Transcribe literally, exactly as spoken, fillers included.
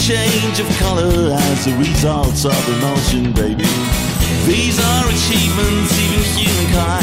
change of color as a result of emotion, baby. These are achievements even humankind